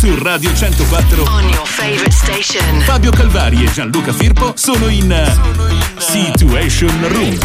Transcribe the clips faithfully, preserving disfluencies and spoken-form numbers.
su Radio centoquattro. On your favorite station. Fabio Calvari e Gianluca Firpo sono in Situation Room.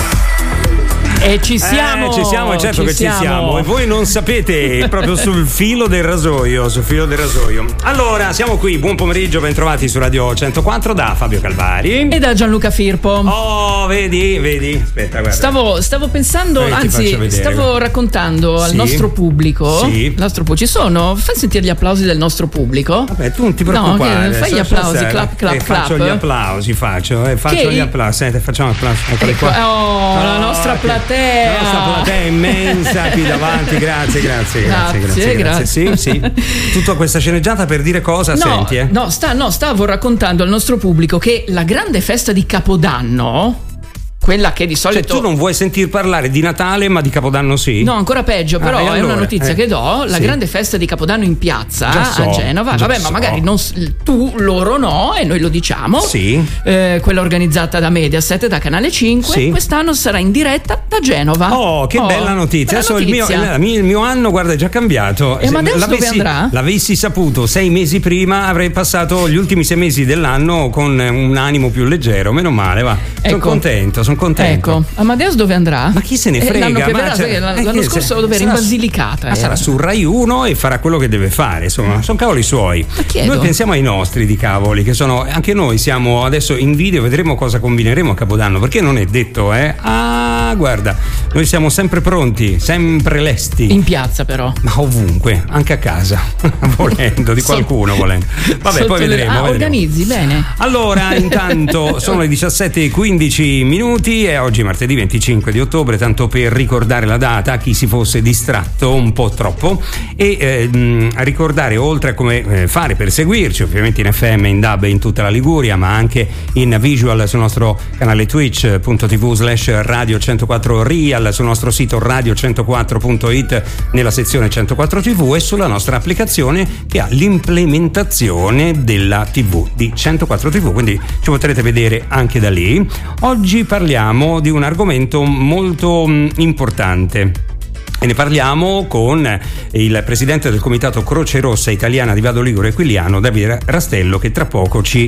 E ci siamo, eh, ci siamo, certo ci che siamo. ci siamo. E voi non sapete, proprio sul filo del rasoio, sul filo del rasoio. Allora, siamo qui, buon pomeriggio, bentrovati su Radio centoquattro da Fabio Calvari e da Gianluca Firpo. Oh, vedi, vedi, aspetta, guarda. Stavo, stavo pensando, Poi anzi, stavo raccontando al sì. nostro pubblico. Sì. Nostro, ci sono, fai sentire gli applausi del nostro pubblico. Vabbè, tu non ti preoccupare. No, fai gli applausi, clap, clap, eh, clap. Faccio gli applausi, faccio, eh, faccio che... gli applausi. Senti, facciamo applausi. Eccoli ecco, qua. Oh, oh, la nostra platea. La nostra platea immensa qui davanti, grazie, grazie, grazie, grazie, grazie. grazie. Sì, sì. Tutta questa sceneggiata per dire cosa? No, Senti, eh? no, sta, no, stavo raccontando al nostro pubblico che la grande festa di Capodanno, quella che di solito. Cioè, tu non vuoi sentir parlare di Natale, ma di Capodanno sì? No, ancora peggio, però ah, è allora, una notizia eh, che do. La sì. grande festa di Capodanno in piazza Già so, a Genova. Vabbè, so. ma magari non, tu, loro no, e noi lo diciamo. Sì. Eh, quella organizzata da Mediaset, da Canale cinque. Sì. Quest'anno sarà in diretta da Genova. Oh, che oh, bella notizia. Bella Adesso il mio, il, il mio anno, guarda, è già cambiato. E Se ma adesso l'avessi, dove andrà? L'avessi saputo sei mesi prima, avrei passato gli ultimi sei mesi dell'anno con un animo più leggero. Meno male, va. Ecco. Sono contento, sono contento. Ecco. Amadeus dove andrà? Ma chi se ne frega? Eh, l'anno che Ma verrà, cioè, l'anno, eh, l'anno che scorso se, dove era in sarà, Basilicata. Ma sarà su Rai uno e farà quello che deve fare, insomma, sono cavoli suoi. Noi pensiamo ai nostri di cavoli, che sono, anche noi siamo adesso in video, vedremo cosa combineremo a Capodanno, perché non è detto, eh? Ah, guarda, noi siamo sempre pronti, sempre lesti. In piazza però. Ma ovunque, anche a casa, volendo, di qualcuno volendo. Vabbè, Sotto poi le... vedremo. Ah, vedremo. organizzi, bene. Allora, intanto sono le diciassette e quindici minuti e oggi martedì venticinque di ottobre, tanto per ricordare la data a chi si fosse distratto un po' troppo e eh, ricordare, oltre a come eh, fare per seguirci, ovviamente in F M, in D A B in tutta la Liguria, ma anche in visual sul nostro canale twitch punto tv slash radio centoquattro real, sul nostro sito radio centoquattro punto it nella sezione centoquattro tivù e sulla nostra applicazione che ha l'implementazione della tivù di centoquattro tivù, quindi ci potrete vedere anche da lì. Oggi parliamo di un argomento molto mh, importante. E ne parliamo con il presidente del comitato Croce Rossa Italiana di Vado Ligure Equiliano, Davide Rastello, che tra poco ci,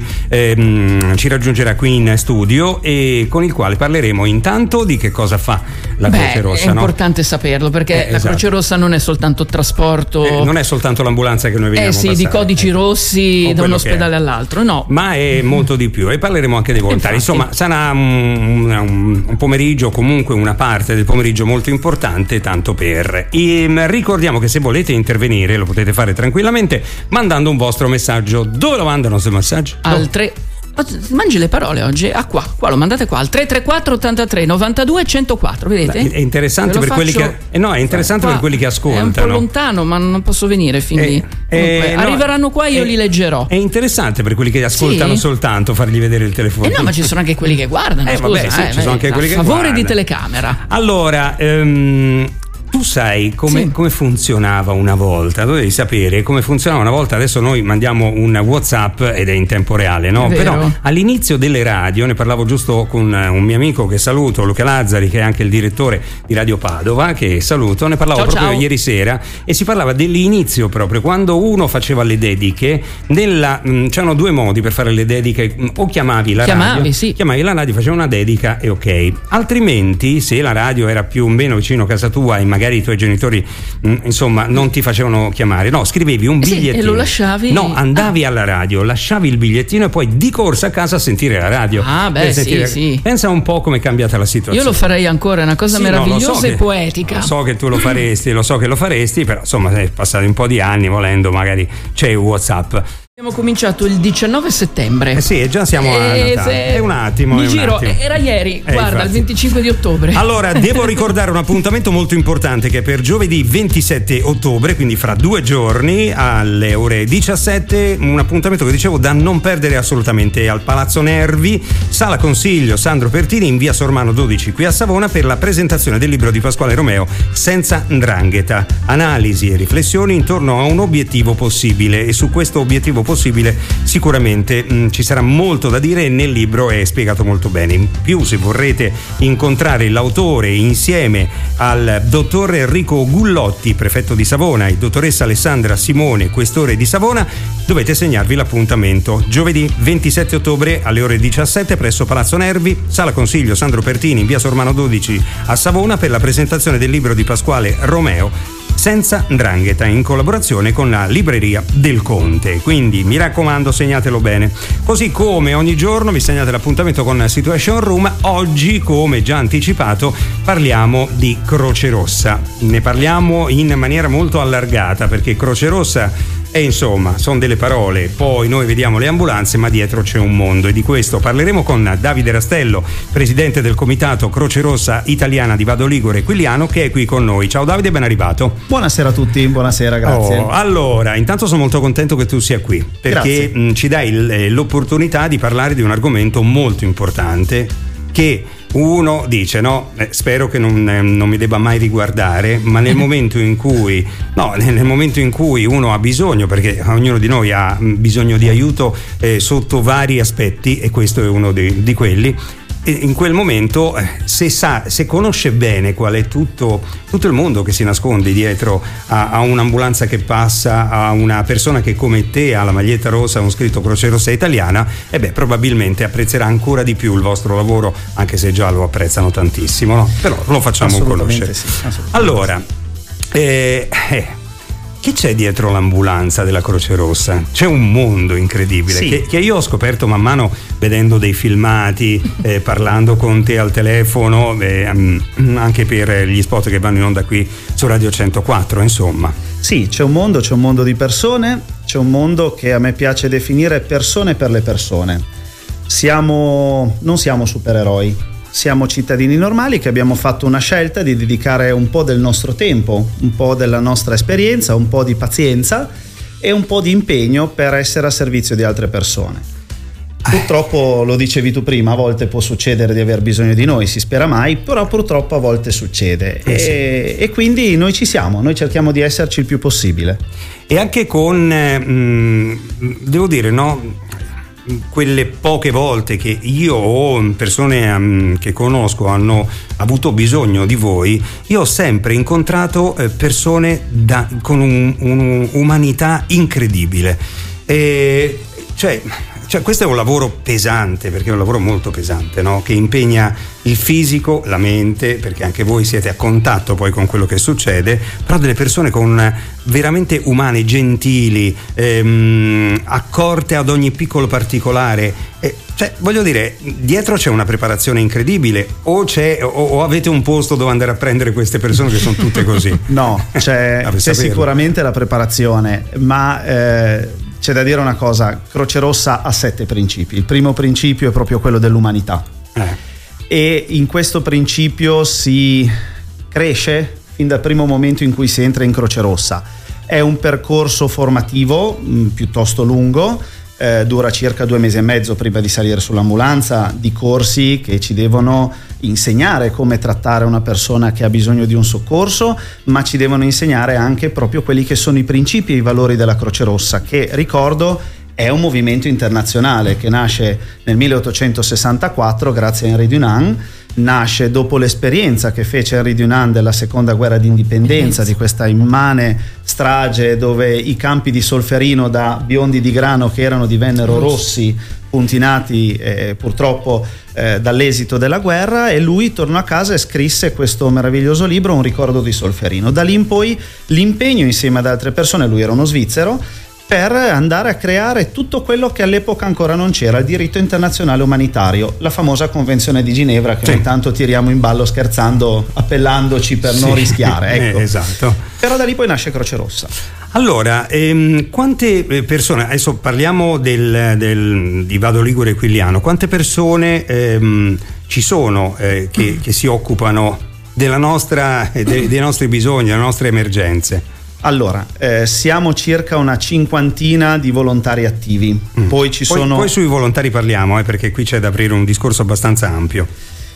ehm, ci raggiungerà qui in studio e con il quale parleremo intanto di che cosa fa la Beh, Croce Rossa. è importante no? saperlo, perché eh, la esatto. Croce Rossa non è soltanto trasporto, eh, non è soltanto l'ambulanza che noi vediamo eh sì, passare, di codici eh. rossi da un ospedale all'altro, no, ma è molto di più, e parleremo anche dei volontari. Infatti. Insomma, sarà un, un, un pomeriggio, comunque una parte del pomeriggio molto importante, tanto per E ricordiamo che se volete intervenire lo potete fare tranquillamente mandando un vostro messaggio. Dove lo mandano sul messaggio? Al tre mangi le parole oggi. Ah, qua, qua lo mandate qua al tre tre quattro ottantatré novantadue centoquattro, vedete? È interessante per faccio... quelli che eh no, è interessante qua, per quelli che ascoltano. È un po' lontano, ma non posso venire fin lì. Eh, eh, no, arriveranno qua e io eh, li leggerò. È interessante per quelli che ascoltano sì? soltanto fargli vedere il telefono. Eh no, ma ci sono anche quelli che guardano. Eh, scusa, vabbè, sì, eh, ci sono anche a quelli che favore guardano. di telecamera. Allora, ehm tu sai come, sì. come funzionava una volta, dovevi sapere come funzionava una volta. Adesso noi mandiamo un WhatsApp ed è in tempo reale, no? Però all'inizio delle radio, ne parlavo giusto con un mio amico che saluto, Luca Lazzari, che è anche il direttore di Radio Padova, che saluto, ne parlavo ciao, proprio ciao. ieri sera, e si parlava dell'inizio proprio, quando uno faceva le dediche, nella, mh, c'erano due modi per fare le dediche, mh, o chiamavi la chiamavi, radio, sì. chiamavi la radio, facevi una dedica e ok, altrimenti se la radio era più o meno vicino a casa tua e magari i tuoi genitori mh, insomma non ti facevano chiamare, no, scrivevi un eh sì, bigliettino e lo lasciavi, no, andavi ah. alla radio, lasciavi il bigliettino e poi di corsa a casa a sentire la radio. Ah beh sentire... sì, sì. Pensa un po' come è cambiata la situazione. Io lo farei ancora, è una cosa sì, meravigliosa no, so e che, poetica. Lo so che tu lo faresti, lo so che lo faresti, però insomma è passato un po' di anni, volendo magari c'è il WhatsApp. Abbiamo cominciato il diciannove settembre. Eh sì, già siamo a eh, Natale. È un attimo. Mi è un giro, attimo. era ieri, eh, guarda, infatti. il venticinque di ottobre. Allora, devo ricordare un appuntamento molto importante che è per giovedì ventisette ottobre, quindi fra due giorni alle ore diciassette, un appuntamento che dicevo da non perdere assolutamente, al Palazzo Nervi, Sala Consiglio Sandro Pertini in via Sormano dodici qui a Savona, per la presentazione del libro di Pasquale Romeo, Senza 'Ndrangheta, analisi e riflessioni intorno a un obiettivo possibile, e su questo obiettivo possibile, sicuramente mh, ci sarà molto da dire e nel libro è spiegato molto bene. In più, se vorrete incontrare l'autore insieme al dottor Enrico Gullotti, prefetto di Savona, e dottoressa Alessandra Simone, questore di Savona, dovete segnarvi l'appuntamento giovedì ventisette ottobre alle ore diciassette presso Palazzo Nervi, Sala Consiglio Sandro Pertini in via Sormano dodici a Savona, per la presentazione del libro di Pasquale Romeo, Senza 'ndrangheta, in collaborazione con la libreria del Conte. Quindi mi raccomando, segnatelo bene. Così come ogni giorno vi segnate l'appuntamento con Situation Room. Oggi, come già anticipato, parliamo di Croce Rossa. Ne parliamo in maniera molto allargata, perché Croce Rossa e insomma, sono delle parole, poi noi vediamo le ambulanze, ma dietro c'è un mondo, e di questo parleremo con Davide Rastello, presidente del comitato Croce Rossa Italiana di Vado Ligure Quigliano, che è qui con noi. Ciao Davide, ben arrivato. Buonasera a tutti, buonasera, grazie. Oh, allora, intanto sono molto contento che tu sia qui, perché mh, ci dai l- l'opportunità di parlare di un argomento molto importante che uno dice no, eh, spero che non, eh, non mi debba mai riguardare, ma nel momento in cui no, nel momento in cui uno ha bisogno, perché ognuno di noi ha bisogno di aiuto eh, sotto vari aspetti, e questo è uno di, di quelli, in quel momento, se sa, se conosce bene qual è tutto, tutto il mondo che si nasconde dietro a, a un'ambulanza che passa, a una persona che come te ha la maglietta rossa, un scritto Croce Rossa Italiana, e beh, probabilmente apprezzerà ancora di più il vostro lavoro, anche se già lo apprezzano tantissimo, no? Però lo facciamo conoscere. Sì, assolutamente. Allora, eh, eh, chi c'è dietro l'ambulanza della Croce Rossa? C'è un mondo incredibile, sì. che, che io ho scoperto man mano vedendo dei filmati, eh, parlando con te al telefono, eh, anche per gli spot che vanno in onda qui su Radio centoquattro, insomma. Sì, c'è un mondo, c'è un mondo di persone, c'è un mondo che a me piace definire persone per le persone. Siamo, non siamo supereroi. Siamo cittadini normali che abbiamo fatto una scelta di dedicare un po' del nostro tempo, un po' della nostra esperienza, un po' di pazienza e un po' di impegno per essere a servizio di altre persone. Purtroppo, lo dicevi tu prima, a volte può succedere di aver bisogno di noi, si spera mai, però purtroppo a volte succede. Eh sì. e, e quindi noi ci siamo, noi cerchiamo di esserci il più possibile. E anche con, eh, mh, devo dire, no, quelle poche volte che io o persone um, che conosco hanno avuto bisogno di voi, io ho sempre incontrato eh, persone da, con un'umanità incredibile. E, cioè, cioè questo è un lavoro pesante, perché è un lavoro molto pesante, no? Che impegna il fisico, la mente, perché anche voi siete a contatto poi con quello che succede, però delle persone con veramente umane, gentili, ehm, accorte ad ogni piccolo particolare. E, cioè, voglio dire, dietro c'è una preparazione incredibile, o c'è o, o avete un posto dove andare a prendere queste persone che sono tutte così? No, c'è, c'è sicuramente la preparazione, ma eh, c'è da dire una cosa: Croce Rossa ha sette principi. Il primo principio è proprio quello dell'umanità, eh. e in questo principio si cresce fin dal primo momento in cui si entra in Croce Rossa. È un percorso formativo mh, piuttosto lungo, eh, dura circa due mesi e mezzo prima di salire sull'ambulanza, di corsi che ci devono insegnare come trattare una persona che ha bisogno di un soccorso, ma ci devono insegnare anche proprio quelli che sono i principi e i valori della Croce Rossa, che, ricordo, è un movimento internazionale che nasce nel milleottocentosessantaquattro grazie a Henri Dunant. Nasce dopo l'esperienza che fece Henri Dunant della seconda guerra d'indipendenza, di questa immane strage dove i campi di Solferino da biondi di grano che erano divennero rossi, puntinati eh, purtroppo eh, dall'esito della guerra, e lui tornò a casa e scrisse questo meraviglioso libro, Un ricordo di Solferino. Da lì in poi l'impegno insieme ad altre persone, lui era uno svizzero, per andare a creare tutto quello che all'epoca ancora non c'era, il diritto internazionale umanitario, la famosa Convenzione di Ginevra, che sì. ogni tanto tiriamo in ballo scherzando, appellandoci per sì. non rischiare, ecco. eh, esatto. Però da lì poi nasce Croce Rossa. Allora, ehm, quante persone, adesso parliamo del, del, di Vado Ligure Quigliano, quante persone ehm, ci sono eh, che, che si occupano della nostra, de, dei nostri bisogni, delle nostre emergenze? Allora, eh, siamo circa una cinquantina di volontari attivi. Mm. Poi ci poi, sono. Poi sui volontari parliamo, eh, perché qui c'è da aprire un discorso abbastanza ampio.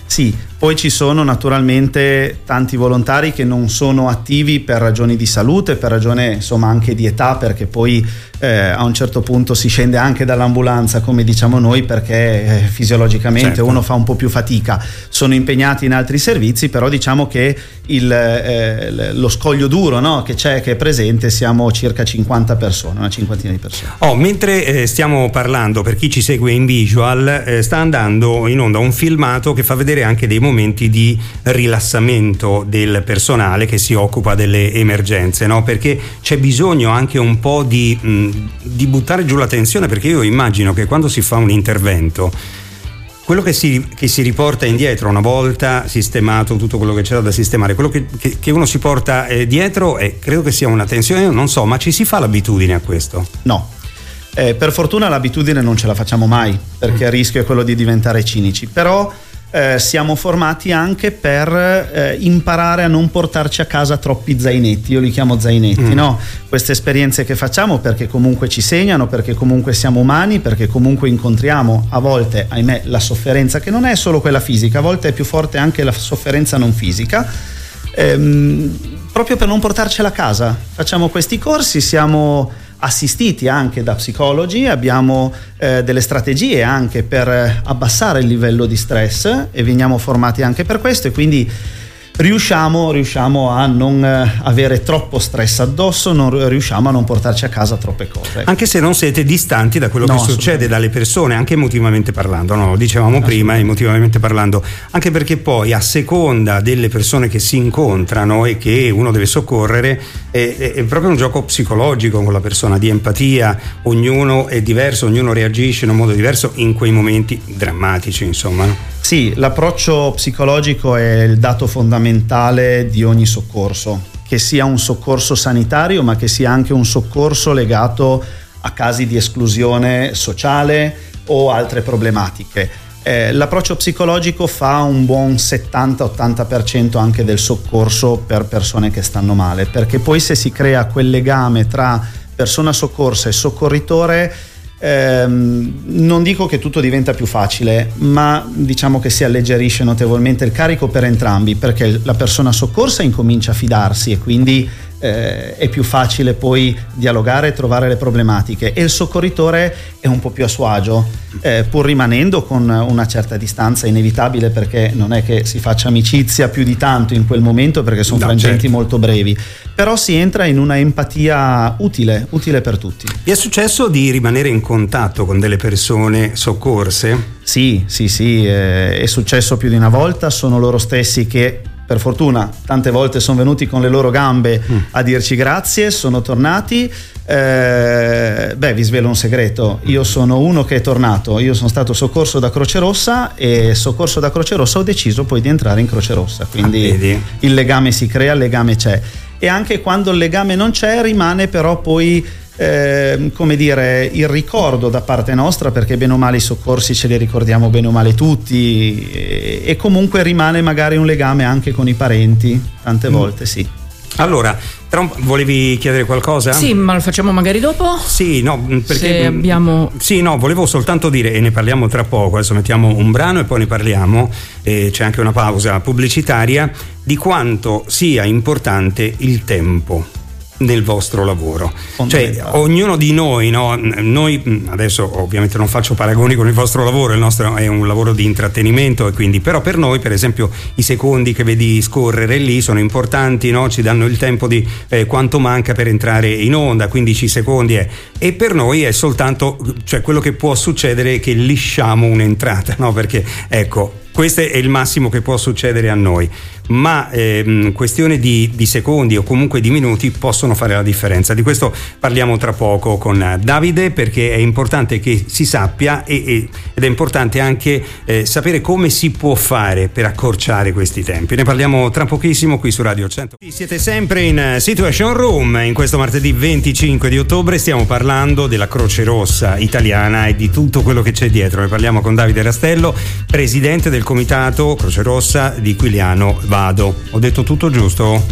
Sì, poi ci sono naturalmente tanti volontari che non sono attivi per ragioni di salute, per ragione insomma anche di età, perché poi eh, a un certo punto si scende anche dall'ambulanza, come diciamo noi, perché eh, fisiologicamente certo. uno fa un po' più fatica. Sono impegnati in altri servizi, però diciamo che il, eh, lo scoglio duro, no, che c'è, che è presente, siamo circa cinquanta persone, una cinquantina di persone. Oh, mentre eh, stiamo parlando, per chi ci segue in visual, eh, sta andando in onda un filmato che fa vedere anche dei momenti di rilassamento del personale che si occupa delle emergenze, no? Perché c'è bisogno anche un po' di, mh, di buttare giù la tensione, perché io immagino che quando si fa un intervento, quello che si, che si riporta indietro una volta sistemato tutto quello che c'era da sistemare, quello che, che, che uno si porta eh, dietro, e credo che sia una tensione, io non so, ma ci si fa l'abitudine a questo? No. Eh, per fortuna l'abitudine non ce la facciamo mai, perché il rischio è quello di diventare cinici, però Eh, siamo formati anche per eh, imparare a non portarci a casa troppi zainetti, io li chiamo zainetti, mm. no? Queste esperienze che facciamo, perché comunque ci segnano, perché comunque siamo umani, perché comunque incontriamo a volte, ahimè, la sofferenza, che non è solo quella fisica, a volte è più forte anche la sofferenza non fisica, ehm, proprio per non portarcela a casa. Facciamo questi corsi, siamo assistiti anche da psicologi, abbiamo eh, delle strategie anche per abbassare il livello di stress e veniamo formati anche per questo, e quindi riusciamo, riusciamo a non avere troppo stress addosso, non riusciamo a non portarci a casa troppe cose. Anche se non siete distanti da quello no, che succede dalle persone, anche emotivamente parlando, no? Lo dicevamo prima, emotivamente parlando, anche perché poi a seconda delle persone che si incontrano e che uno deve soccorrere è, è, è proprio un gioco psicologico con la persona, di empatia, ognuno è diverso, ognuno reagisce in un modo diverso in quei momenti drammatici, insomma, no? Sì, l'approccio psicologico è il dato fondamentale di ogni soccorso, che sia un soccorso sanitario, ma che sia anche un soccorso legato a casi di esclusione sociale o altre problematiche. Eh, l'approccio psicologico fa un buon settanta ottanta per cento anche del soccorso per persone che stanno male, perché poi se si crea quel legame tra persona soccorsa e soccorritore, Ehm, non dico che tutto diventa più facile, ma diciamo che si alleggerisce notevolmente il carico per entrambi, perché la persona soccorsa incomincia a fidarsi e quindi eh, è più facile poi dialogare e trovare le problematiche, e il soccorritore è un po' più a suo agio, eh, pur rimanendo con una certa distanza inevitabile, perché non è che si faccia amicizia più di tanto in quel momento, perché sono no, frangenti certo. molto brevi, però si entra in una empatia utile, utile per tutti. Vi è successo di rimanere in contatto con delle persone soccorse? Sì, sì, sì, eh, è successo più di una volta, sono loro stessi che per fortuna tante volte sono venuti con le loro gambe mm. a dirci grazie, sono tornati. Eh, beh, vi svelo un segreto, io sono uno che è tornato, io sono stato soccorso da Croce Rossa, e soccorso da Croce Rossa ho deciso poi di entrare in Croce Rossa, quindi ah, il legame si crea, il legame c'è, e anche quando il legame non c'è rimane però poi Eh, come dire, il ricordo da parte nostra, perché bene o male i soccorsi ce li ricordiamo bene o male tutti, e, e comunque rimane magari un legame anche con i parenti, tante mm. volte sì. Allora, volevi chiedere qualcosa? Sì, ma lo facciamo magari dopo? Sì, no, perché se abbiamo... Sì, no, volevo soltanto dire, e ne parliamo tra poco, adesso mettiamo un brano e poi ne parliamo, e c'è anche una pausa pubblicitaria, di quanto sia importante il tempo nel vostro lavoro, cioè ognuno di noi, no? Noi adesso ovviamente non faccio paragoni con il vostro lavoro, il nostro è un lavoro di intrattenimento, e quindi però per noi per esempio i secondi che vedi scorrere lì sono importanti, no? Ci danno il tempo di eh, quanto manca per entrare in onda, quindici secondi è, e per noi è soltanto, cioè quello che può succedere è che lisciamo un'entrata, no? Perché ecco, questo è il massimo che può succedere a noi, ma ehm, questione di, di secondi o comunque di minuti possono fare la differenza. Di questo parliamo tra poco con Davide, perché è importante che si sappia e, e, ed è importante anche eh, sapere come si può fare per accorciare questi tempi. Ne parliamo tra pochissimo qui su Radio cento. Siete sempre in Situation Room, in questo martedì venticinque di ottobre stiamo parlando della Croce Rossa italiana e di tutto quello che c'è dietro. Ne parliamo con Davide Rastello, presidente del comitato Croce Rossa di Quiliano Vado. Ho detto tutto giusto? Sì.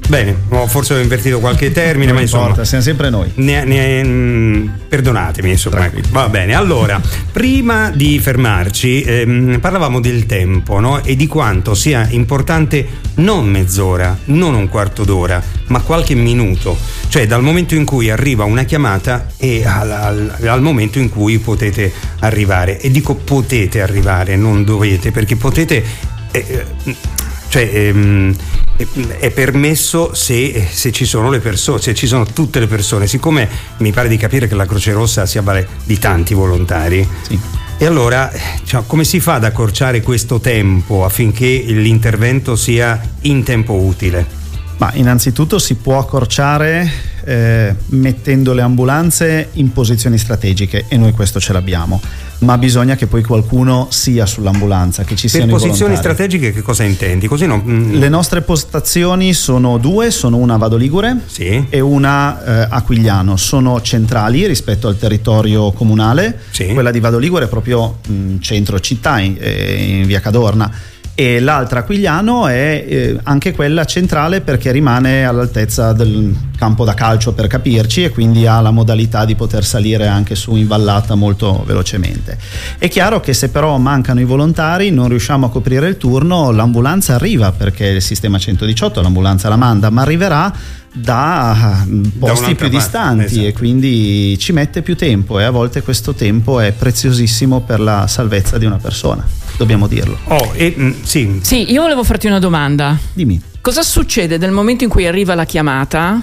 Bene, oh, forse ho invertito qualche termine, non ma insomma, importa, siamo sempre noi. Ne, ne, mh, perdonatemi, insomma. Va bene, allora, prima di fermarci, ehm, parlavamo del tempo, no? E di quanto sia importante non mezz'ora, non un quarto d'ora, ma qualche minuto, cioè dal momento in cui arriva una chiamata e al, al, al momento in cui potete arrivare. E dico potete arrivare, non dovete, perché potete, eh, cioè ehm, è permesso se, se ci sono le persone, se ci sono tutte le persone. Siccome mi pare di capire che la Croce Rossa si avvale di tanti volontari, sì. E allora, cioè, come si fa ad accorciare questo tempo affinché l'intervento sia in tempo utile? Ma innanzitutto si può accorciare eh, mettendo le ambulanze in posizioni strategiche, e noi questo ce l'abbiamo, ma bisogna che poi qualcuno sia sull'ambulanza, che ci siano i volontari. Per posizioni strategiche che cosa intendi? Così no, mm. Le nostre postazioni sono due, sono una a Vado Ligure, sì, e una eh, a Quigliano. Sono centrali rispetto al territorio comunale, sì. Quella di Vado Ligure è proprio mh, centro città, in, eh, in via Cadorna, e l'altra a Quigliano è eh, anche quella centrale perché rimane all'altezza del campo da calcio, per capirci, e quindi ha la modalità di poter salire anche su in vallata molto velocemente. È chiaro che se però mancano i volontari, non riusciamo a coprire il turno, l'ambulanza arriva, perché il sistema centodiciotto l'ambulanza la manda, ma arriverà da posti da più distanti, esatto. E quindi ci mette più tempo, e a volte questo tempo è preziosissimo per la salvezza di una persona, dobbiamo dirlo. Oh, e, mm, sì. Sì, io volevo farti una domanda. Dimmi. Cosa succede nel momento in cui arriva la chiamata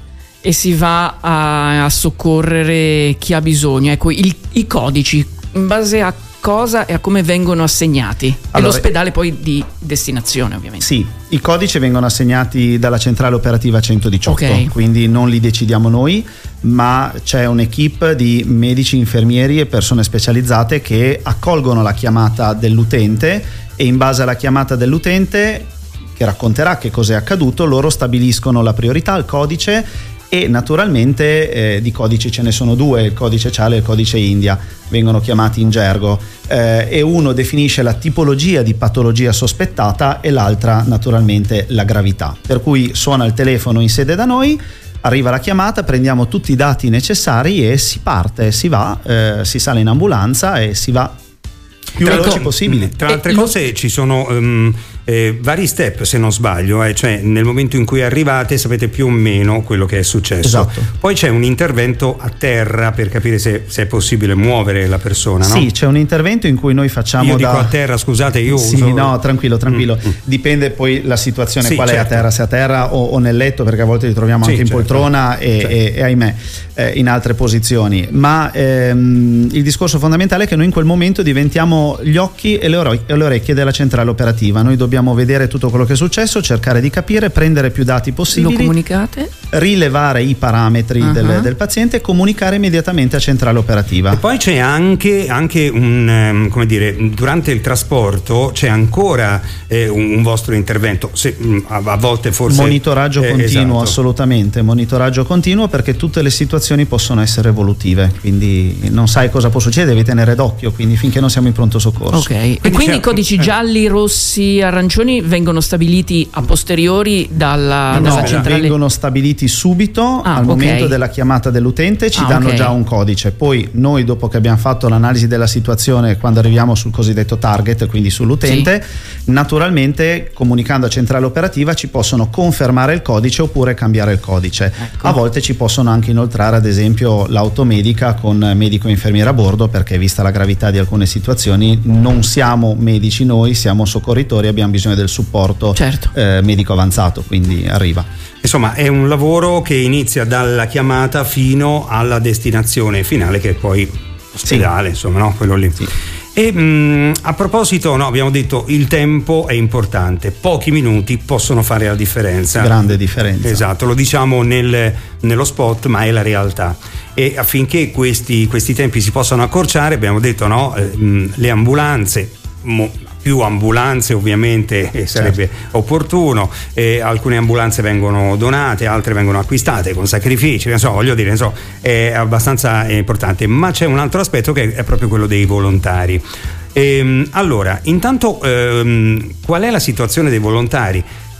e si va a, a soccorrere chi ha bisogno? Ecco, il, i codici, in base a cosa e a come vengono assegnati? Allora, e l'ospedale poi di destinazione, ovviamente. Sì, i codici vengono assegnati dalla centrale operativa centodiciotto, okay. Quindi non li decidiamo noi, ma c'è un'equipe di medici, infermieri e persone specializzate che accolgono la chiamata dell'utente, e in base alla chiamata dell'utente, che racconterà che cos'è accaduto, loro stabiliscono la priorità, il codice. E naturalmente eh, di codici ce ne sono due, il codice Ciale e il codice India, vengono chiamati in gergo, eh, e uno definisce la tipologia di patologia sospettata e l'altra naturalmente la gravità. Per cui suona il telefono in sede da noi, arriva la chiamata, prendiamo tutti i dati necessari e si parte, si va, eh, si sale in ambulanza e si va più veloci possibili. Tra altre eh, cose ci sono um, eh, vari step, se non sbaglio, eh, cioè nel momento in cui arrivate sapete più o meno quello che è successo. Esatto. Poi c'è un intervento a terra per capire se, se è possibile muovere la persona, no? Sì, c'è un intervento in cui noi facciamo io da... dico a terra, scusate, io sì, uso... no, tranquillo, tranquillo. Mm. Dipende poi la situazione, sì, qual certo. è a terra, se a terra o, o nel letto, perché a volte li troviamo sì, anche in certo. poltrona e, certo. e, e ahimè eh, in altre posizioni. Ma ehm, il discorso fondamentale è che noi in quel momento diventiamo gli occhi e le, ore- e le orecchie della centrale operativa. Noi dobbiamo vedere tutto quello che è successo, cercare di capire, prendere più dati possibili. Lo comunicate? Rilevare i parametri uh-huh. del, del paziente e comunicare immediatamente a centrale operativa. E poi c'è anche, anche un, come dire, durante il trasporto c'è ancora eh, un, un vostro intervento, se, a, a volte forse... Monitoraggio eh, continuo, esatto. Assolutamente, monitoraggio continuo, perché tutte le situazioni possono essere evolutive, quindi non sai cosa può succedere, devi tenere d'occhio, quindi finché non siamo in pronto soccorso. Ok, quindi e quindi i codici gialli, rossi, arancioni vengono stabiliti a posteriori dalla, no, dalla no, centrale? vengono stabiliti subito ah, al okay. momento della chiamata dell'utente, ci ah, danno okay. già un codice, poi noi dopo che abbiamo fatto l'analisi della situazione, quando arriviamo sul cosiddetto target, quindi sull'utente, sì. naturalmente comunicando a centrale operativa ci possono confermare il codice oppure cambiare il codice. Ecco. A volte ci possono anche inoltrare ad esempio l'automedica con medico e infermiere a bordo, perché vista la gravità di alcune situazioni non siamo medici noi, siamo soccorritori, abbiamo bisogno del supporto certo. eh, medico avanzato, quindi arriva. Insomma, è un lavoro che inizia dalla chiamata fino alla destinazione finale, che è poi ospedale, sì. insomma, no? Quello lì. Sì. E mh, a proposito, no, abbiamo detto il tempo è importante, pochi minuti possono fare la differenza. Grande differenza. Esatto, lo diciamo nel, nello spot, ma è la realtà. E affinché questi, questi tempi si possano accorciare, abbiamo detto, no, eh, mh, le ambulanze, mo, più ambulanze ovviamente eh, sarebbe certo. opportuno, eh, alcune ambulanze vengono donate, altre vengono acquistate con sacrifici, non so, voglio dire, non so, è abbastanza importante, ma c'è un altro aspetto che è proprio quello dei volontari. Ehm, allora, intanto ehm, qual è la situazione dei volontari?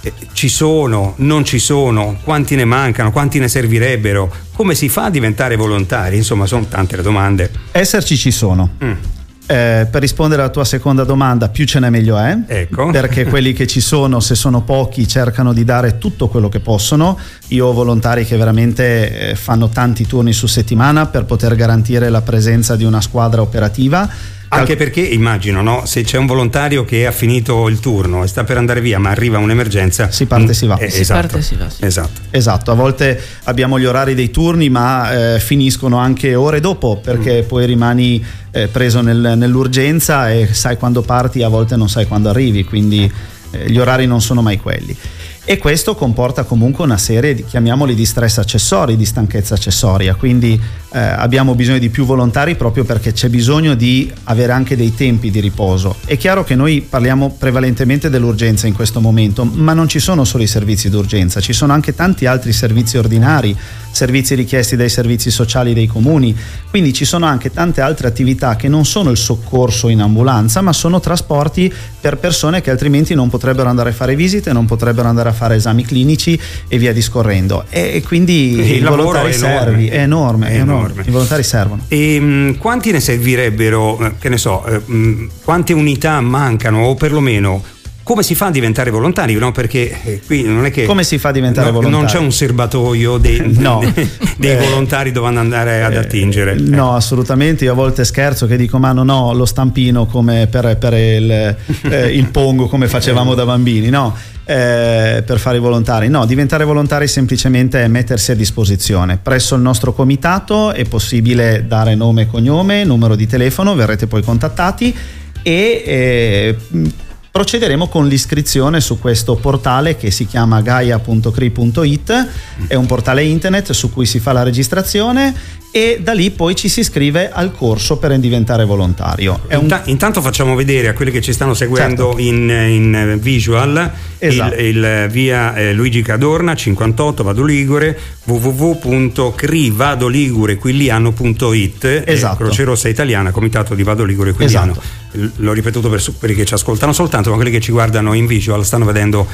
ci sono, non ci sono, quanti ne mancano, quanti ne servirebbero, come si fa a diventare volontari? Insomma, sono tante le domande. Esserci ci sono. Mm. Eh, per rispondere alla tua seconda domanda, più ce n'è meglio è, ecco. Perché quelli che ci sono, se sono pochi, cercano di dare tutto quello che possono. Io ho volontari che veramente eh, fanno tanti turni su settimana per poter garantire la presenza di una squadra operativa. Anche perché immagino, no? Se c'è un volontario che ha finito il turno e sta per andare via, ma arriva un'emergenza, si parte e si va. Eh, si esatto, parte e si va, sì. esatto. Esatto, a volte abbiamo gli orari dei turni, ma eh, finiscono anche ore dopo, perché mm. poi rimani eh, preso nel, nell'urgenza e sai quando parti, a volte non sai quando arrivi, quindi eh, gli orari non sono mai quelli. E questo comporta comunque una serie di, chiamiamoli, di stress accessori, di stanchezza accessoria, quindi eh, abbiamo bisogno di più volontari proprio perché c'è bisogno di avere anche dei tempi di riposo. È chiaro che noi parliamo prevalentemente dell'urgenza in questo momento, ma non ci sono solo i servizi d'urgenza, ci sono anche tanti altri servizi ordinari, servizi richiesti dai servizi sociali dei comuni, quindi ci sono anche tante altre attività che non sono il soccorso in ambulanza, ma sono trasporti per persone che altrimenti non potrebbero andare a fare visite, non potrebbero andare a fare esami clinici e via discorrendo. E quindi i volontari servi, è enorme, è enorme. I volontari servono. E mh, quanti ne servirebbero, che ne so, eh, mh, quante unità mancano, o perlomeno come si fa a diventare volontari? No? Perché eh, qui non è che come si fa a diventare no, volontari? Non c'è un serbatoio dei, no. dei, dei eh, volontari dove andare ad attingere. Eh, no, assolutamente. Io a volte scherzo che dico: ma non ho lo stampino come per, per il, eh, il pongo come facevamo da bambini, no? Eh, per fare i volontari. No, diventare volontari semplicemente è mettersi a disposizione. Presso il nostro comitato è possibile dare nome e cognome, numero di telefono, verrete poi contattati e eh, procederemo con l'iscrizione su questo portale che si chiama gaia punto cri punto it. È un portale internet su cui si fa la registrazione e da lì poi ci si iscrive al corso per diventare volontario. È un... Intanto facciamo vedere a quelli che ci stanno seguendo, certo, in, in visual, esatto, il, il via eh, Luigi Cadorna cinquantotto Vado Ligure, w w w punto cri vado ligure quiliano punto it, esatto, Croce Rossa Italiana, Comitato di Vado Ligure Quiliano. Esatto. L'ho ripetuto per quelli che ci ascoltano soltanto, ma quelli che ci guardano in visual stanno vedendo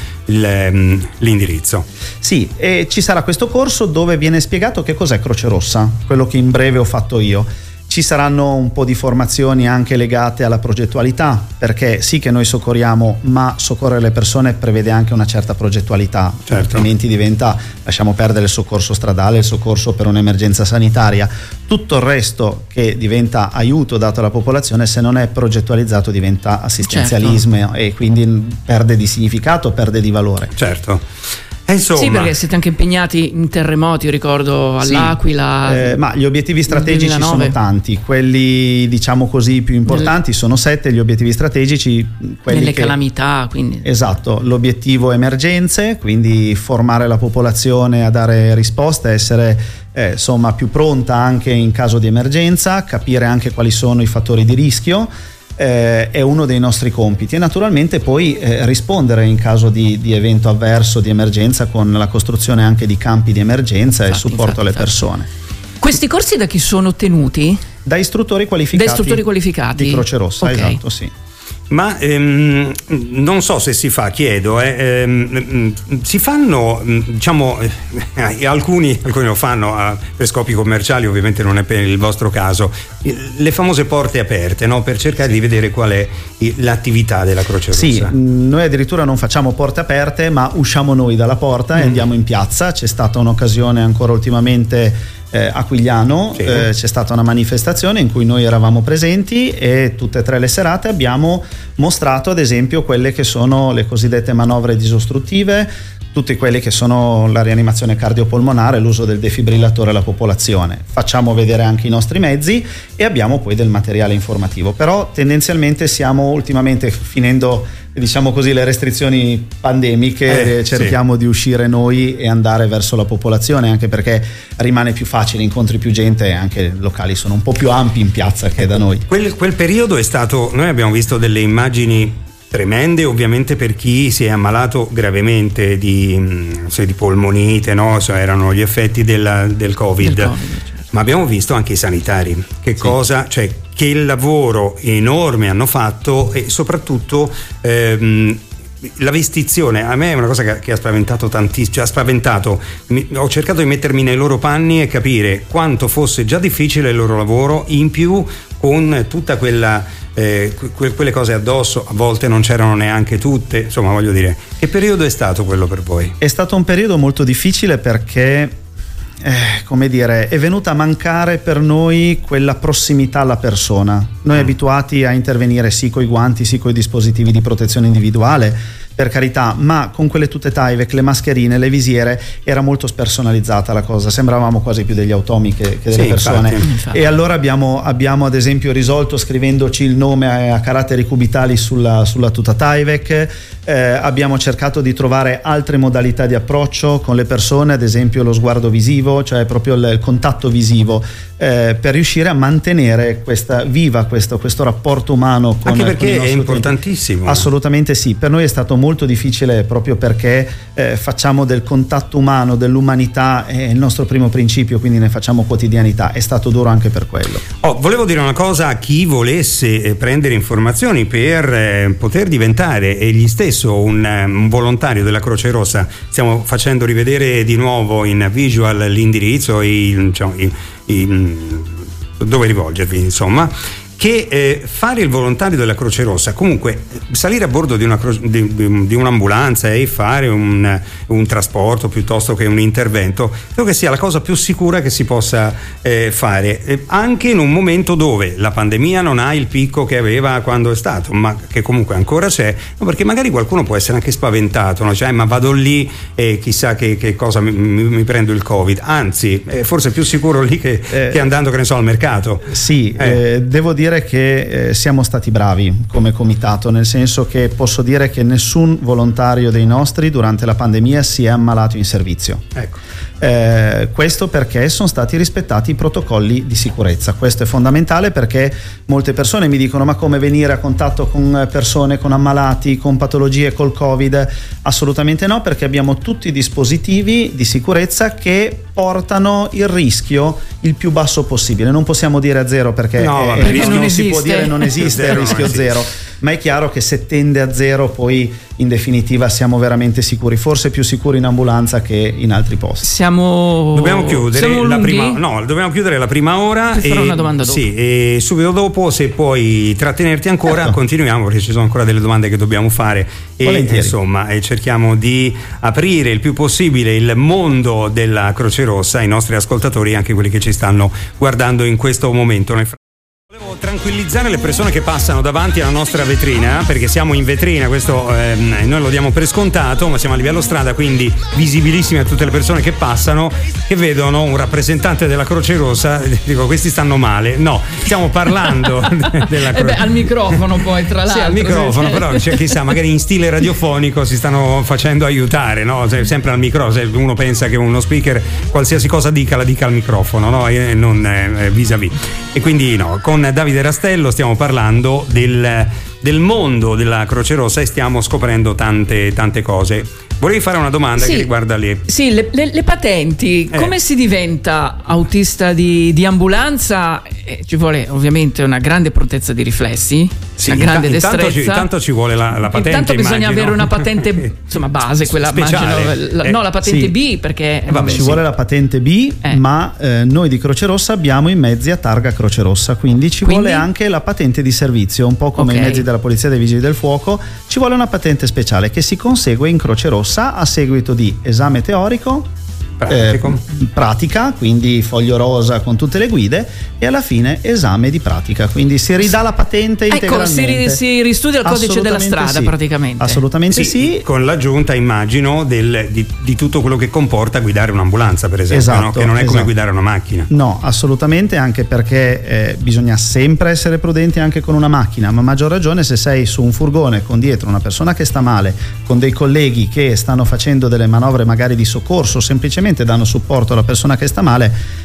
il, l'indirizzo. Sì, e ci sarà questo corso dove viene spiegato che cos'è Croce Rossa, quello che in breve ho fatto io. Ci saranno un po' di formazioni anche legate alla progettualità, perché sì che noi soccorriamo, ma soccorrere le persone prevede anche una certa progettualità, certo, altrimenti diventa, lasciamo perdere il soccorso stradale, il soccorso per un'emergenza sanitaria, tutto il resto che diventa aiuto dato alla popolazione, se non è progettualizzato diventa assistenzialismo, certo, e quindi perde di significato, perde di valore. Certo. Insomma. Sì, perché siete anche impegnati in terremoti, io ricordo all'Aquila. Sì, eh, ma gli obiettivi strategici sono tanti, quelli diciamo così più importanti sono sette, gli obiettivi strategici, quelli nelle che, calamità, quindi. Esatto, l'obiettivo emergenze, quindi formare la popolazione a dare risposte, essere eh, insomma più pronta anche in caso di emergenza, capire anche quali sono i fattori di rischio. Eh, è uno dei nostri compiti e naturalmente poi eh, rispondere in caso di, di evento avverso, di emergenza, con la costruzione anche di campi di emergenza, infatti, e supporto infatti, alle infatti. persone. Questi corsi da chi sono tenuti? Da istruttori qualificati, da istruttori qualificati di Croce Rossa, okay, esatto, sì. Ma ehm, non so se si fa, chiedo, eh, ehm, si fanno, diciamo, eh, alcuni, alcuni lo fanno eh, per scopi commerciali, ovviamente non è per il vostro caso, le famose porte aperte, no? Per cercare sì. di vedere qual è l'attività della Croce Rossa. Sì, noi addirittura non facciamo porte aperte, ma usciamo noi dalla porta mm. e andiamo in piazza. C'è stata un'occasione ancora ultimamente Eh, a Quigliano, sì. eh, c'è stata una manifestazione in cui noi eravamo presenti e tutte e tre le serate abbiamo mostrato ad esempio quelle che sono le cosiddette manovre disostruttive, tutti quelli che sono la rianimazione cardiopolmonare, l'uso del defibrillatore alla popolazione. Facciamo vedere anche i nostri mezzi e abbiamo poi del materiale informativo, però tendenzialmente siamo ultimamente, finendo diciamo così le restrizioni pandemiche, eh, cerchiamo sì. di uscire noi e andare verso la popolazione, anche perché rimane più facile, incontri più gente e anche i locali sono un po' più ampi in piazza che da noi. Quel, quel periodo è stato, noi abbiamo visto delle immagini tremende, ovviamente, per chi si è ammalato gravemente di, se di polmonite, no? So, erano gli effetti della, del Covid, del COVID, certo. Ma abbiamo visto anche i sanitari, che sì. cosa, cioè che lavoro enorme hanno fatto e soprattutto ehm, la vestizione a me è una cosa che, che ha spaventato tantissimo, cioè ha spaventato. Mi, ho cercato di mettermi nei loro panni e capire quanto fosse già difficile il loro lavoro, in più con tutta quella eh, que, quelle cose addosso, a volte non c'erano neanche tutte, insomma, voglio dire, che periodo è stato quello per voi? È stato un periodo molto difficile perché Eh, come dire, è venuta a mancare per noi quella prossimità alla persona. Noi mm. abituati a intervenire sì coi guanti, sì coi dispositivi di protezione individuale, per carità, ma con quelle tute Tyvek, le mascherine, le visiere, era molto spersonalizzata la cosa, sembravamo quasi più degli automi che, che delle sì, persone. Infatti, infatti. E allora abbiamo, abbiamo ad esempio risolto scrivendoci il nome a, a caratteri cubitali sulla, sulla tuta Tyvek. Eh, abbiamo cercato di trovare altre modalità di approccio con le persone, ad esempio lo sguardo visivo, cioè proprio il, il contatto visivo, eh, per riuscire a mantenere questa viva questo, questo rapporto umano con, anche perché con è importantissimo. Clienti. Assolutamente sì, per noi è stato molto difficile proprio perché eh, facciamo del contatto umano, dell'umanità, è il nostro primo principio, quindi ne facciamo quotidianità. È stato duro anche per quello. Oh, volevo dire una cosa a chi volesse eh, prendere informazioni per eh, poter diventare egli stesso un, un volontario della Croce Rossa. Stiamo facendo rivedere di nuovo in visual l'indirizzo e diciamo, i, i, dove rivolgervi, insomma, che eh, fare il volontario della Croce Rossa, comunque salire a bordo di, una cro- di, di, di un'ambulanza e fare un, un trasporto piuttosto che un intervento, credo che sia la cosa più sicura che si possa eh, fare, eh, anche in un momento dove la pandemia non ha il picco che aveva quando è stato, ma che comunque ancora c'è, no, perché magari qualcuno può essere anche spaventato, no? Cioè, ma vado lì e chissà che, che cosa mi, mi, mi prendo il Covid, anzi è forse più sicuro lì che, eh, che andando, che ne so, al mercato. Sì, eh. Eh, devo dire che eh, siamo stati bravi come comitato, nel senso che posso dire che nessun volontario dei nostri durante la pandemia si è ammalato in servizio. Ecco. Eh, questo perché sono stati rispettati i protocolli di sicurezza. Questo è fondamentale perché molte persone mi dicono: ma come venire a contatto con persone con ammalati, con patologie, col Covid? Assolutamente no, perché abbiamo tutti i dispositivi di sicurezza che portano il rischio il più basso possibile. Non possiamo dire a zero perché no, vabbè, eh, non, non si può dire non esiste il rischio esiste. zero, ma è chiaro che se tende a zero poi in definitiva siamo veramente sicuri, forse più sicuri in ambulanza che in altri posti. Siamo dobbiamo chiudere siamo la prima no dobbiamo chiudere la prima ora. Ti farò una domanda dopo. Sì, e subito dopo, se puoi trattenerti ancora, certo, continuiamo, perché ci sono ancora delle domande che dobbiamo fare e volentieri. Insomma, e cerchiamo di aprire il più possibile il mondo della Croce Rossa ai nostri ascoltatori, anche quelli che ci stanno guardando in questo momento. Nel Volevo tranquillizzare le persone che passano davanti alla nostra vetrina, perché siamo in vetrina, questo eh, noi lo diamo per scontato, ma siamo a livello strada, quindi visibilissimi a tutte le persone che passano, che vedono un rappresentante della Croce Rossa. Dico, questi stanno male. No, stiamo parlando della Croce eh beh, al microfono poi, tra l'altro. Sì, al microfono, però cioè, chissà, magari in stile radiofonico si stanno facendo aiutare, no? Cioè, sempre al microfono. Uno pensa che uno speaker qualsiasi cosa dica la dica al microfono, no? E non eh, vis-à-vis. E quindi no, con Davide Rastello stiamo parlando del, del mondo della Croce Rossa e stiamo scoprendo tante tante cose. Volevi fare una domanda sì, che riguarda lì. Sì, le, le, le patenti. Eh. Come si diventa autista di, di ambulanza? Eh, ci vuole ovviamente una grande prontezza di riflessi, sì, una grande intanto destrezza. Ci, intanto ci vuole la, la patente. Intanto bisogna immagino. avere una patente, insomma, base, quella speciale. Immagino, la, eh, no, la patente sì. B, perché eh, vabbè, ci sì. vuole la patente B, eh. ma eh, noi di Croce Rossa abbiamo i mezzi a targa Croce Rossa, quindi ci quindi? vuole anche la patente di servizio, un po' come okay. i mezzi della polizia e dei vigili del fuoco. Ci vuole una patente speciale che si consegue in Croce Rossa a seguito di esame teorico, eh, pratica, quindi foglio rosa con tutte le guide, e alla fine esame di pratica, quindi si ridà la patente integralmente. Ecco, si, si ristudia il codice della strada sì. praticamente. Assolutamente sì, sì. Con l'aggiunta, immagino, del, di, di tutto quello che comporta guidare un'ambulanza, per esempio, esatto, no? Che non è esatto. come guidare una macchina. No, assolutamente, anche perché eh, bisogna sempre essere prudenti anche con una macchina, ma a maggior ragione se sei su un furgone con dietro una persona che sta male, con dei colleghi che stanno facendo delle manovre magari di soccorso, semplicemente danno supporto alla persona che sta male.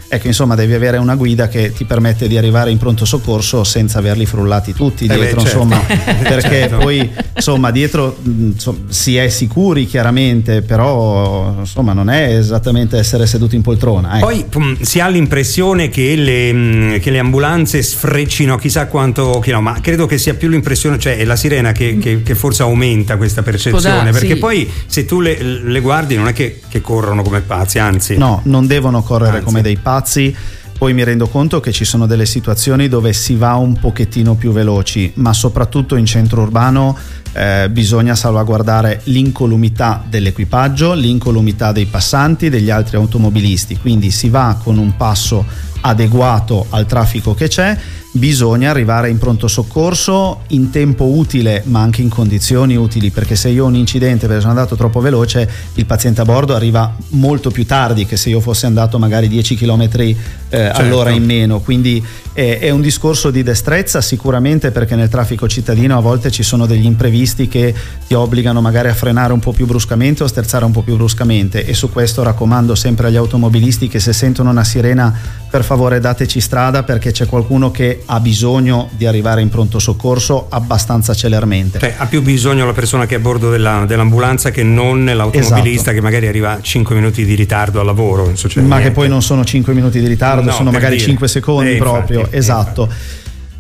Ecco, insomma, devi avere una guida che ti permette di arrivare in pronto soccorso senza averli frullati tutti dietro, eh beh, certo. insomma, perché certo. poi insomma dietro insomma, si è sicuri chiaramente, però insomma non è esattamente essere seduti in poltrona. Ecco. Poi pum, si ha l'impressione che le, che le ambulanze sfreccino chissà quanto chilometri, ma credo che sia più l'impressione, cioè è la sirena che, che, che forse aumenta questa percezione, perché sì. poi se tu le, le guardi non è che, che corrono come pazzi, anzi no, non devono correre anzi. come dei pazzi. Poi mi rendo conto che ci sono delle situazioni dove si va un pochettino più veloci, ma soprattutto in centro urbano eh, bisogna salvaguardare l'incolumità dell'equipaggio, l'incolumità dei passanti, degli altri automobilisti, quindi si va con un passo adeguato al traffico che c'è. Bisogna arrivare in pronto soccorso in tempo utile, ma anche in condizioni utili, perché se io ho un incidente perché sono andato troppo veloce, il paziente a bordo arriva molto più tardi che se io fossi andato magari dieci chilometri eh, certo. all'ora in meno. Quindi eh, è un discorso di destrezza sicuramente, perché nel traffico cittadino a volte ci sono degli imprevisti che ti obbligano magari a frenare un po' più bruscamente o sterzare un po' più bruscamente, e su questo raccomando sempre agli automobilisti che se sentono una sirena per favore dateci strada, perché c'è qualcuno che ha bisogno di arrivare in pronto soccorso abbastanza celermente. Cioè, ha più bisogno la persona che è a bordo della, dell'ambulanza che non l'automobilista, esatto. che magari arriva cinque minuti di ritardo al lavoro, non succede ma niente. Che poi non sono cinque minuti di ritardo, no, sono magari dire. cinque secondi eh, proprio, infatti, esatto. Infatti.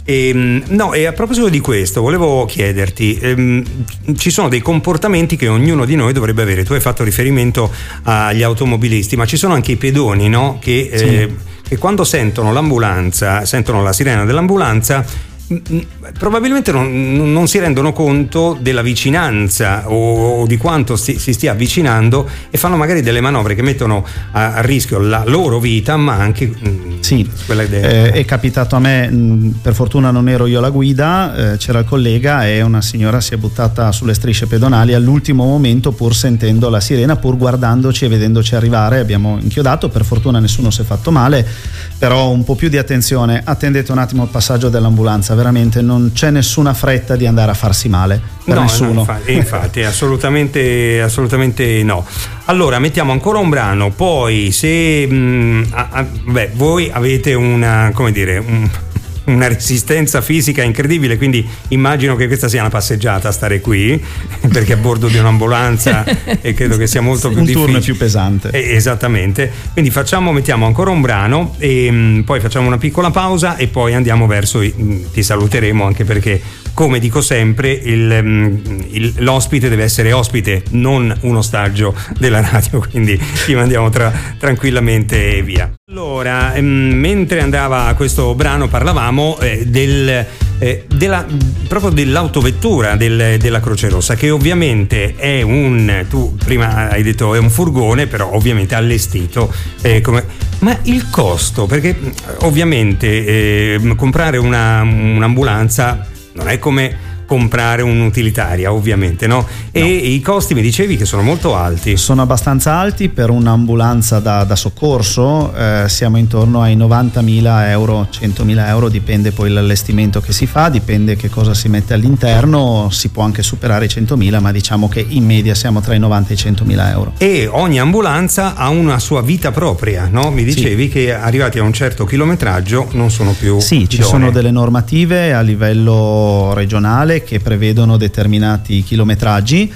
E, no, e a proposito di questo volevo chiederti, ehm, ci sono dei comportamenti che ognuno di noi dovrebbe avere. Tu hai fatto riferimento agli automobilisti, ma ci sono anche i pedoni, no? Che, sì. eh, che quando sentono l'ambulanza, sentono la sirena dell'ambulanza, probabilmente non, non si rendono conto della vicinanza o, o di quanto si, si stia avvicinando, e fanno magari delle manovre che mettono a, a rischio la loro vita, ma anche sì, quella idea. Eh, è capitato a me, mh, per fortuna non ero io la guida, eh, c'era il collega e una signora si è buttata sulle strisce pedonali all'ultimo momento, pur sentendo la sirena, pur guardandoci e vedendoci arrivare. Abbiamo inchiodato, per fortuna nessuno si è fatto male, però un po' più di attenzione, attendete un attimo il passaggio dell'ambulanza, veramente non c'è nessuna fretta di andare a farsi male per no, nessuno. No, infatti, infatti assolutamente, assolutamente no. Allora mettiamo ancora un brano, poi se mh, a, a, beh, voi avete una, come dire, un, una resistenza fisica incredibile, quindi immagino che questa sia una passeggiata stare qui, perché a bordo di un'ambulanza e credo che sia molto più un difficile. Un turno più pesante. Eh, esattamente. Quindi facciamo, mettiamo ancora un brano e mh, poi facciamo una piccola pausa e poi andiamo verso i, mh, ti saluteremo, anche perché, come dico sempre, il, mh, il, l'ospite deve essere ospite, non un ostaggio della radio, quindi ti mandiamo tra, tranquillamente via. Allora, ehm, mentre andava questo brano parlavamo eh, del, eh, della, proprio dell'autovettura del, della Croce Rossa, che ovviamente è un, tu prima hai detto è un furgone, però ovviamente allestito eh, come, ma il costo, perché ovviamente eh, comprare una, un'ambulanza non è come comprare un'utilitaria, ovviamente, no? E no. I costi mi dicevi che sono molto alti. Sono abbastanza alti per un'ambulanza da, da soccorso, eh, siamo intorno ai novantamila euro, centomila euro, dipende poi l'allestimento che si fa, dipende che cosa si mette all'interno, si può anche superare i centomila, ma diciamo che in media siamo tra i novanta e i centomila euro. E ogni ambulanza ha una sua vita propria, no? Mi dicevi sì. che arrivati a un certo chilometraggio non sono più Sì, idonee. Ci sono delle normative a livello regionale che prevedono determinati chilometraggi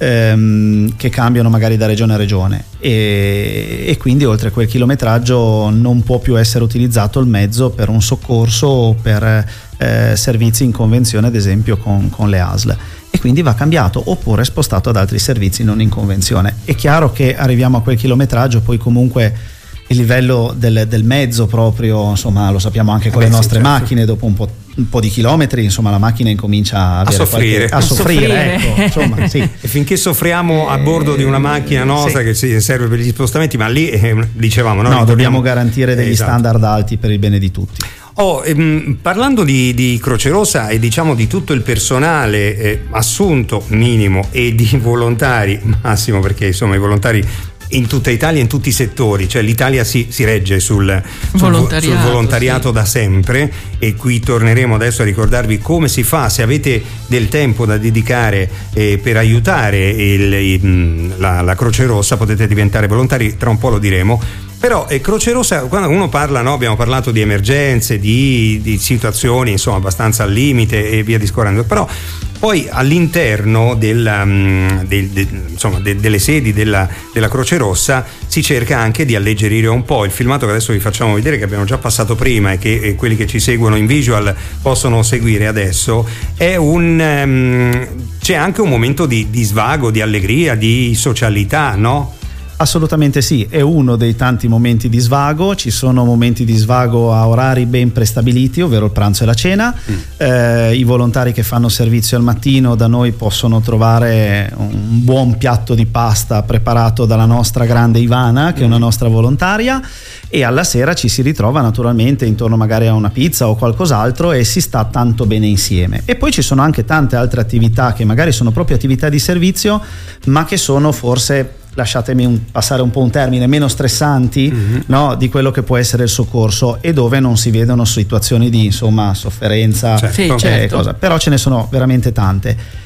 ehm, che cambiano magari da regione a regione e, e quindi oltre quel chilometraggio non può più essere utilizzato il mezzo per un soccorso o per eh, servizi in convenzione, ad esempio con, con le A S L, e quindi va cambiato oppure spostato ad altri servizi non in convenzione. È chiaro che arriviamo a quel chilometraggio, poi comunque il livello del, del mezzo proprio, insomma, lo sappiamo anche con eh beh, le nostre sì, certo. macchine, dopo un po', un po' di chilometri, insomma, la macchina incomincia a, a soffrire, qualche, a, a soffrire, soffrire. Ecco, insomma, sì. E finché soffriamo a bordo di una macchina nostra sì. che serve per gli spostamenti, ma lì eh, dicevamo, no, no dobbiamo garantire degli esatto. standard alti per il bene di tutti. Oh, ehm, parlando di, di Croce Rossa e diciamo di tutto il personale eh, assunto minimo e di volontari massimo, perché insomma i volontari in tutta Italia, in tutti i settori, cioè l'Italia si, si regge sul, sul volontariato, sul volontariato sì. da sempre, e qui torneremo adesso a ricordarvi come si fa, se avete del tempo da dedicare eh, per aiutare il, il, la, la Croce Rossa potete diventare volontari, tra un po' lo diremo. Però eh, Croce Rossa, quando uno parla, no, abbiamo parlato di emergenze, di, di situazioni insomma abbastanza al limite e via discorrendo, però poi all'interno della, um, del, de, insomma, de, delle sedi della, della Croce Rossa si cerca anche di alleggerire un po'. Il filmato che adesso vi facciamo vedere, che abbiamo già passato prima e che e quelli che ci seguono in visual possono seguire adesso, è un um, c'è anche un momento di, di svago, di allegria, di socialità, no? Assolutamente sì, è uno dei tanti momenti di svago. Ci sono momenti di svago a orari ben prestabiliti, ovvero il pranzo e la cena. Mm. Eh, i volontari che fanno servizio al mattino da noi possono trovare un buon piatto di pasta preparato dalla nostra grande Ivana, che mm. è una nostra volontaria, e alla sera ci si ritrova naturalmente intorno magari a una pizza o qualcos'altro e si sta tanto bene insieme. E poi ci sono anche tante altre attività che magari sono proprio attività di servizio, ma che sono forse, lasciatemi un, passare un po' un termine, meno stressanti, mm-hmm. no, di quello che può essere il soccorso, e dove non si vedono situazioni di insomma sofferenza, certo. Sì, eh, certo. cosa. Però ce ne sono veramente tante.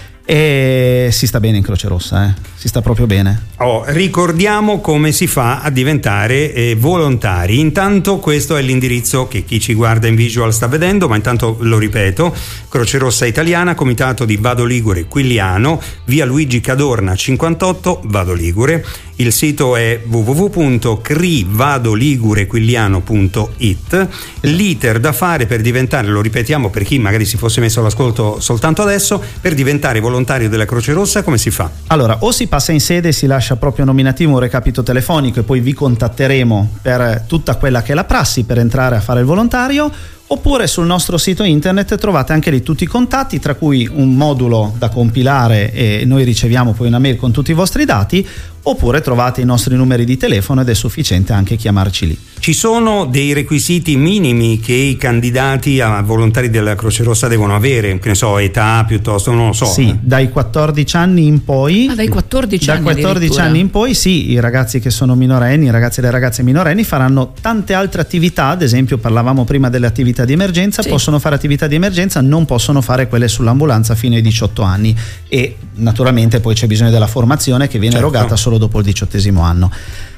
E si sta bene in Croce Rossa, eh? Si sta proprio bene. Oh, ricordiamo come si fa a diventare eh, volontari. Intanto questo è l'indirizzo che chi ci guarda in visual sta vedendo, ma intanto lo ripeto: Croce Rossa Italiana, Comitato di Vado Ligure Quigliano, via Luigi Cadorna cinquantotto, Vado Ligure. Il sito è w w w punto crivadoligurequigliano punto it. L'iter da fare per diventare, lo ripetiamo per chi magari si fosse messo all'ascolto soltanto adesso, per diventare volontario della Croce Rossa, come si fa? Allora, o si passa in sede e si lascia proprio nominativo un recapito telefonico e poi vi contatteremo per tutta quella che è la prassi per entrare a fare il volontario, oppure sul nostro sito internet trovate anche lì tutti i contatti, tra cui un modulo da compilare e noi riceviamo poi una mail con tutti i vostri dati, oppure trovate i nostri numeri di telefono ed è sufficiente anche chiamarci lì. Ci sono dei requisiti minimi che i candidati a volontari della Croce Rossa devono avere, che ne so, età piuttosto, non lo so. Sì, dai quattordici anni in poi. Ah, dai quattordici dai anni quattordici anni in poi, sì, i ragazzi che sono minorenni, i ragazzi e le ragazze minorenni faranno tante altre attività, ad esempio parlavamo prima delle attività di emergenza, sì. Possono fare attività di emergenza, non possono fare quelle sull'ambulanza fino ai diciotto anni, e naturalmente poi c'è bisogno della formazione che viene certo. erogata solo dopo il diciottesimo anno.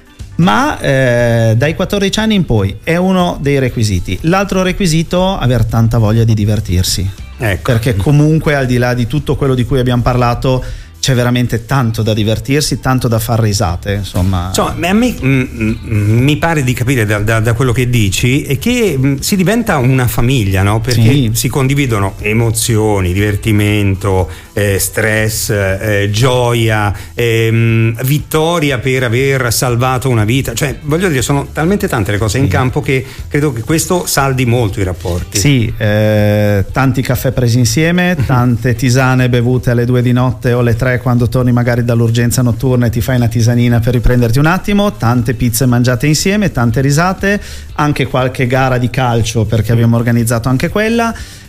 Ma eh, dai quattordici anni in poi è uno dei requisiti. L'altro requisito, aver tanta voglia di divertirsi, ecco. Perché comunque al di là di tutto quello di cui abbiamo parlato c'è veramente tanto da divertirsi, tanto da far risate, insomma. Insomma, a me mm, mi pare di capire da, da, da quello che dici è che mm, si diventa una famiglia, no? Perché sì. si condividono emozioni, divertimento, eh, stress, eh, gioia, eh, vittoria per aver salvato una vita. Cioè, voglio dire, sono talmente tante le cose sì. in campo che credo che questo saldi molto i rapporti. Sì, eh, tanti caffè presi insieme, tante tisane bevute alle due di notte o alle tre quando torni magari dall'urgenza notturna e ti fai una tisanina per riprenderti un attimo, tante pizze mangiate insieme, tante risate, anche qualche gara di calcio perché abbiamo organizzato anche quella,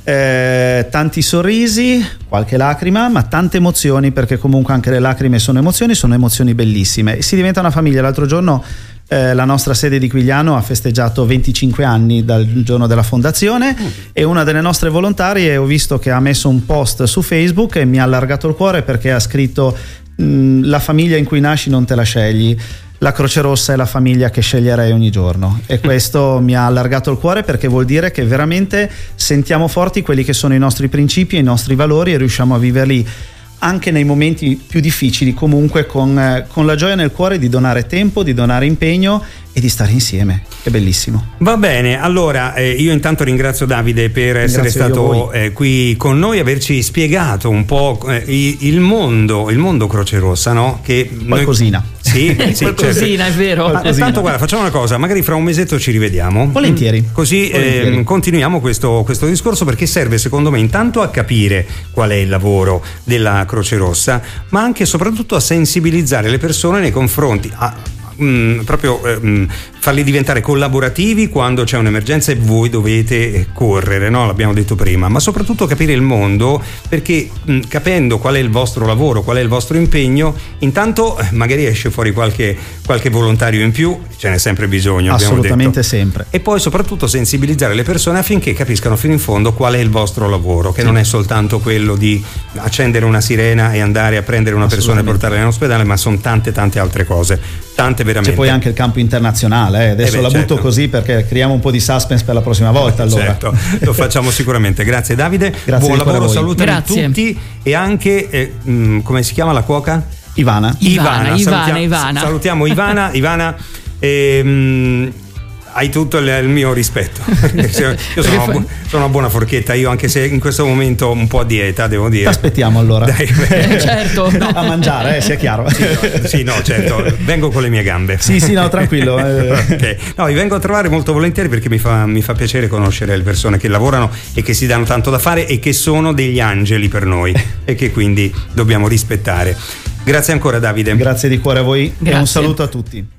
eh, tanti sorrisi, qualche lacrima, ma tante emozioni, perché comunque anche le lacrime sono emozioni, sono emozioni bellissime, e si diventa una famiglia. L'altro giorno Eh, la nostra sede di Quigliano ha festeggiato venticinque anni dal giorno della fondazione mm. e una delle nostre volontarie ho visto che ha messo un post su Facebook e mi ha allargato il cuore, perché ha scritto la famiglia in cui nasci non te la scegli, la Croce Rossa è la famiglia che sceglierei ogni giorno, e questo mi ha allargato il cuore, perché vuol dire che veramente sentiamo forti quelli che sono i nostri principi e i nostri valori e riusciamo a viverli anche nei momenti più difficili, comunque con, eh, con la gioia nel cuore di donare tempo, di donare impegno e di stare insieme. È bellissimo. Va bene, allora eh, io intanto ringrazio Davide per essere stato eh, qui con noi, averci spiegato un po' eh, il mondo, il mondo Croce Rossa, no? Che qualcosina. Noi... Sì, sì, qualcosina, certo. È vero. Ma, tanto guarda, facciamo una cosa, magari fra un mesetto ci rivediamo. Volentieri. Così Volentieri. Eh, continuiamo questo, questo discorso, perché serve secondo me intanto a capire qual è il lavoro della Croce Rossa, ma anche e soprattutto a sensibilizzare le persone nei confronti a Mm, proprio mm, farli diventare collaborativi quando c'è un'emergenza e voi dovete correre, no? L'abbiamo detto prima, ma soprattutto capire il mondo, perché mh, capendo qual è il vostro lavoro, qual è il vostro impegno, intanto magari esce fuori qualche, qualche volontario in più, ce n'è sempre bisogno, assolutamente sempre, e poi soprattutto sensibilizzare le persone affinché capiscano fino in fondo qual è il vostro lavoro, che sì. non è soltanto quello di accendere una sirena e andare a prendere una persona e portarla in ospedale, ma sono tante tante altre cose, tante veramente. C'è poi anche il campo internazionale, eh. adesso eh beh, la butto certo. così perché creiamo un po' di suspense per la prossima volta, allora. Certo, lo facciamo sicuramente. Grazie Davide, grazie, buon lavoro, salutami Grazie. tutti, e anche eh, mh, come si chiama la cuoca? Ivana. Ivana, Ivana, salutiamo Ivana. salutiamo Ivana Ivana e, mh, hai tutto il, il mio rispetto. Io sono una, bu- sono una buona forchetta, io, anche se in questo momento un po' a dieta, devo dire. Aspettiamo allora. Dai, eh, certo. No, a mangiare, eh, sia chiaro. Sì no, sì, no, certo, vengo con le mie gambe. Sì, sì, no, tranquillo. Okay. No, vi vengo a trovare molto volentieri perché mi fa, mi fa piacere conoscere le persone che lavorano e che si danno tanto da fare e che sono degli angeli per noi e che quindi dobbiamo rispettare. Grazie ancora Davide. Grazie di cuore a voi. Grazie. E un saluto a tutti.